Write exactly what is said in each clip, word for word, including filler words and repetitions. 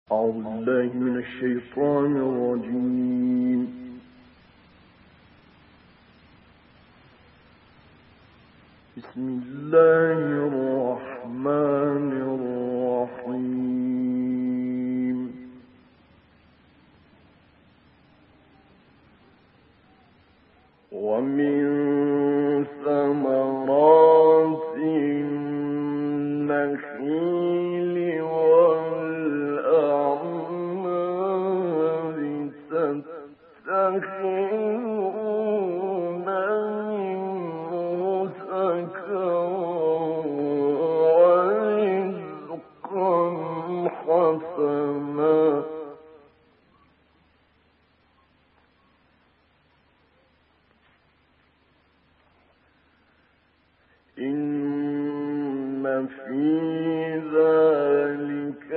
أعوذ بالله من الشيطان الرجيم. بسم الله الرحمن الرحيم. ومن ثمرات النخيل والأعناب تتخذون منه سكرا ورزقا حسنا إن في ذلك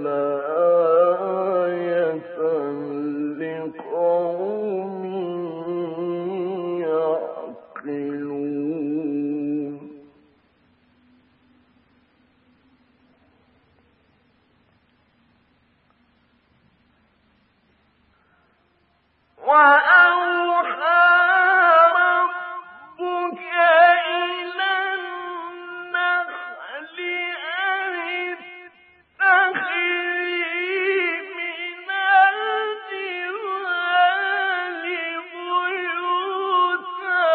لآية لقوم يعقلون. وأوحى ربك إلى النحل أن اتخذي من الجبال بيوتا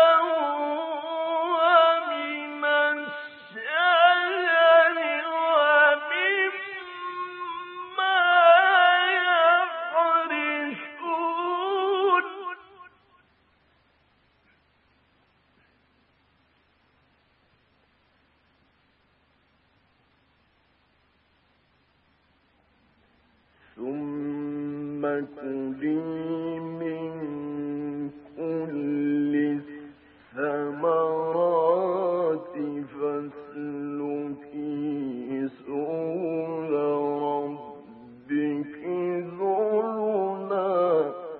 ومن الشجر ومما يعرشون ثم كلي من كل الثمرات فاسلكي سبل ربك ذللا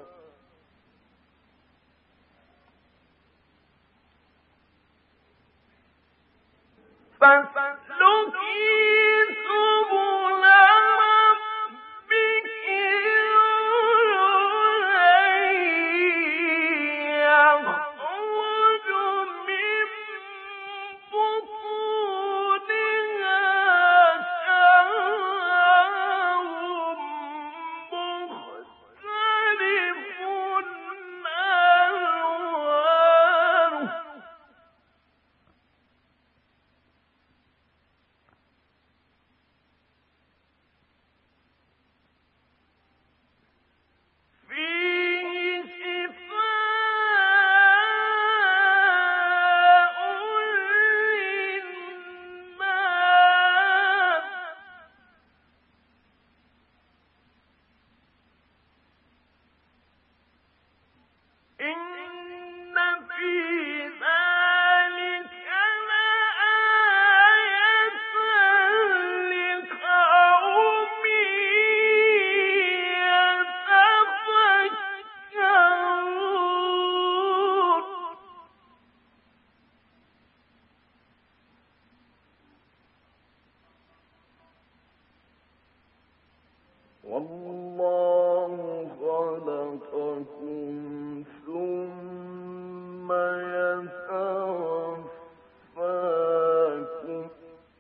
فاسلكي سبل ربك يخرج من بطونها شراب مختلف ألوانه فيه شفاء للناس إن في ذلك لآية لقوم يتفكرون. والله خلقكم ثم يتوفاكم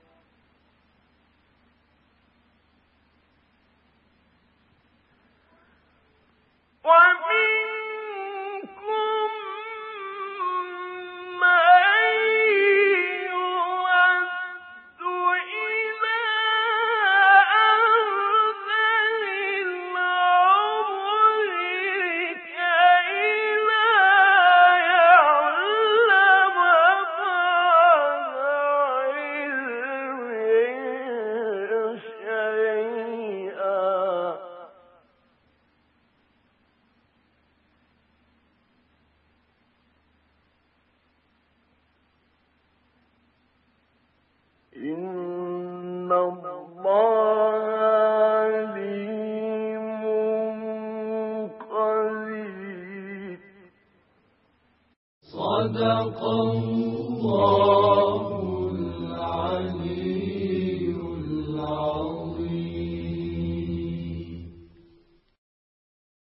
ومنكم من يرد إلى أرذل العمر كي لا يعلم بعد علم شيئا. إن الله عليم قدير. صدق الله